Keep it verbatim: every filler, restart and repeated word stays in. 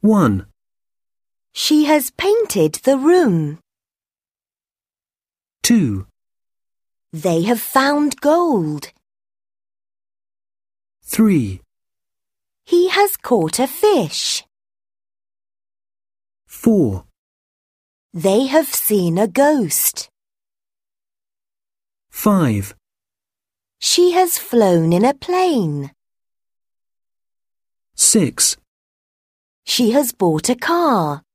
one. She has painted the room. two. They have found gold. three. He has caught a fish. four. They have seen a ghost. five. She has flown in a plane. six. She has bought a car.